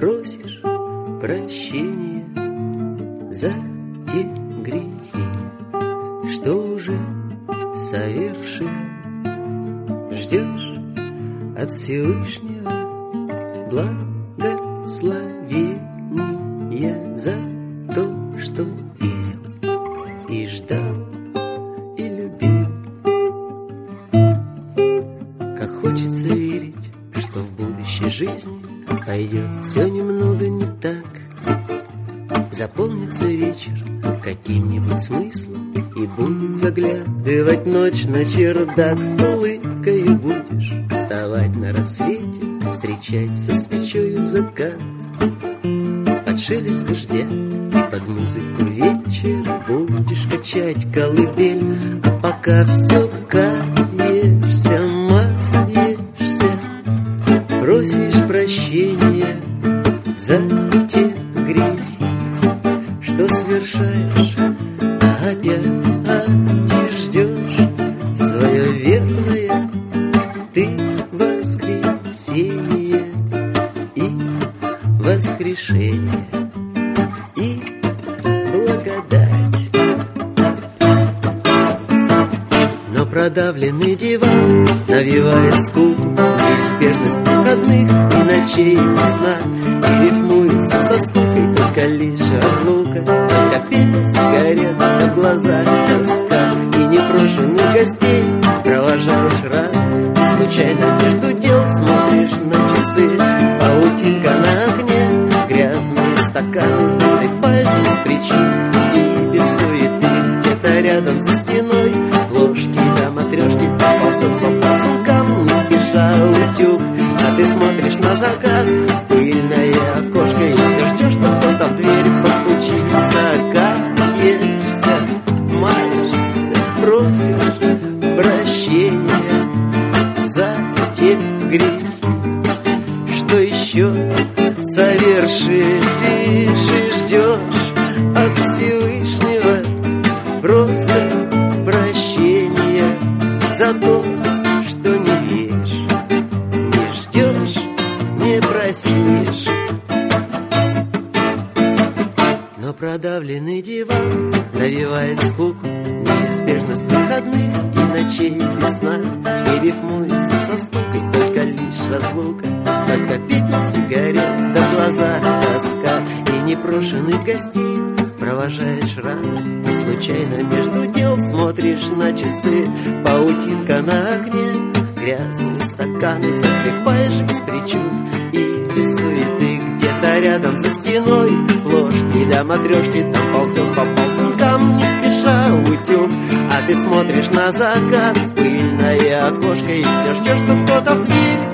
просишь прощения за те грехи, что уже совершил. Ждешь от Всевышнего благословения за то, что верил и ждал, и любил. Как хочется верить, что в будущей жизни пойдет все немного не так. Заполнится вечер каким-нибудь смыслом, и будет заглядывать ночь на чердак. С улыбкой будешь вставать на рассвете, встречать со свечою закат. Под шелест дождя и под музыку вечера будешь качать колыбель. А пока все каешься, маешься, просишь прощения за те грехи, что совершаешь, опять ждешь свое верное ты воскресенье и воскрешение и благодать. Но продавленный диван навевает скуку, неизбежность выходных и ночей без сна, и рифмуется со скукой только лишь разлука. Только пепел сигарет, на глазах тоска, и непрошенных гостей провожаешь рано. И случайно между дел смотришь на часы, паутинка на окне, грязные стаканы засыпаешь без причин и без суеты. Где-то рядом за стеной ложки да матрешки ползут по ползункам, не спеша утюг. А ты смотришь на закат в пыльное окошко и все ждешь, что кто-то в дверь постучится. Каешься, маешься, просишь прощения за те грехи, что еще совершишь, и ждешь от Всевышнего просто прощения за то, что не веришь, не ждешь, не простишь. Но продавленный диван навевает скуку, неизбежность выходных и ночей без сна, и рифмуется со скукой только лишь разлука. Только пепел сигарет, да в глазах тоска, и непрошенных гостей провожаешь рано. И случайно между дел смотришь на часы, паутинка на окне, грязные стаканы засыпаешь без причуд и без суеты. Где-то рядом за стеной ложки для матрешки, там ползет по ползункам, не спеша утюг. А ты смотришь на закат в пыльное окошко и все ждешь, что кто-то в дверь